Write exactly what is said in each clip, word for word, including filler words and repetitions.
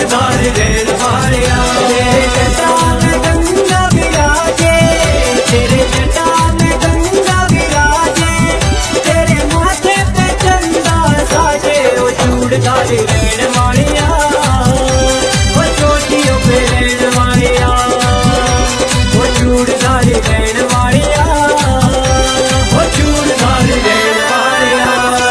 चूड़दार रेल वालिया। तेरे जटा में गंगा विराजे, तेरे जटा में गंगा विराजे, तेरे माथे पे चंदा साजे। ओ चूड़दार रेल वालिया, ओ चोटियों पे रेल वालिया, ओ चूड़दार रेल वालिया, ओ चूड़दार रेल वालिया।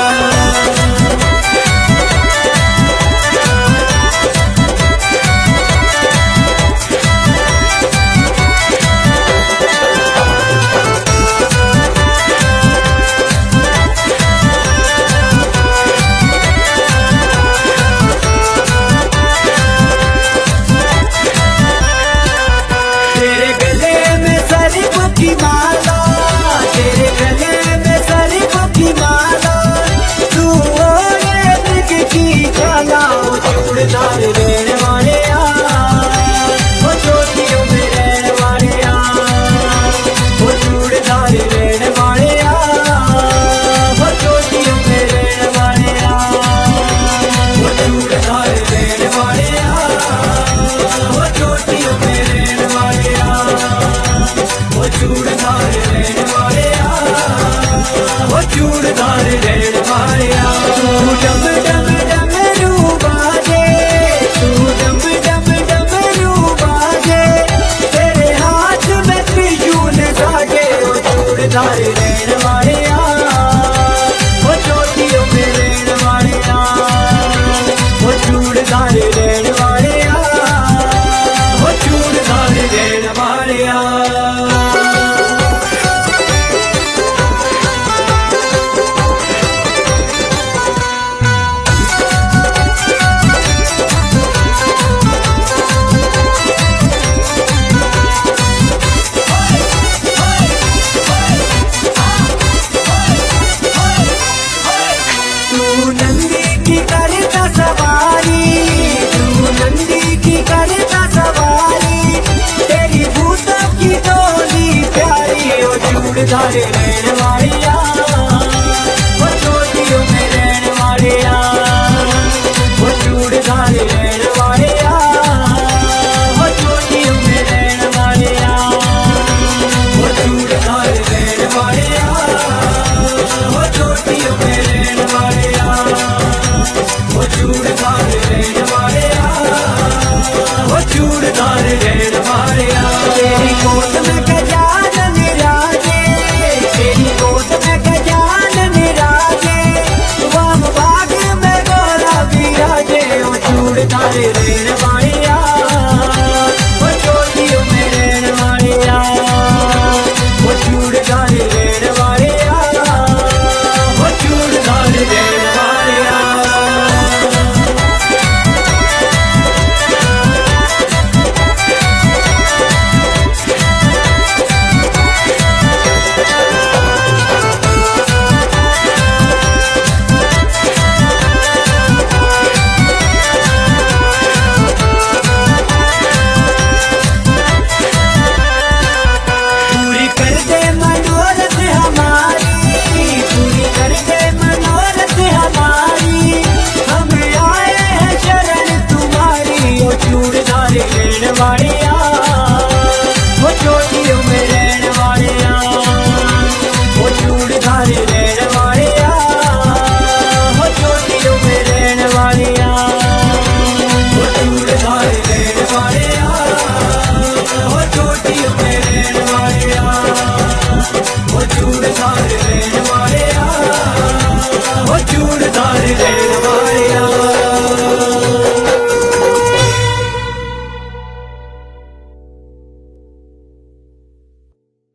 तेरे गले में सरफ की माला, तेरे गले में सरफ की माला, तू ओढ़े मृग की ज्वाला। ओ चूड़दार रेल वालिया, ओ चोटियों में रेल वालिया, ओ चूड़दार रेल वालिया, ओ चोटियों में रेल वालिया, ओ चूड़दार रेल वालिया, ओ चोटियों में रेल वालिया, ओ चूड़दार रेल वालिया, ओ चूड़दार रेल वालिया। तू डम डम डमरू बाजे, तू डम डम डमरू बाजे, तेरे हाथ में त्रिशूल साजे। ओ चूड़दार रेल वालिया, ओ चोटियों में रेल वालिया, ओ चूड़दार रेल वालिया, ओ चूड़दार रेल वालिया। तू नंदी की करता सवारी, तू नंदी की करता सवारी, तेरी भूतों की डोली प्यारी। ओ चूड़दार रेल वालिया, ओ चोटियों में रेल वालिया, ओ चूड़दार रेल वालिया, ओ चोटियों में रेल वालिया, ओ चूड़दार रेल वालिया, ओ चोटियों में रेल वालिया, ओ चूड़दार रेल वालिया, ओ चूड़दार रेल वालिया। तेरी गोद में गजानन विराजे, तेरी गोद में गजानन विराजे, वाम भाग में गौरा विराजे। ओ चूड़दार रेल वालिया,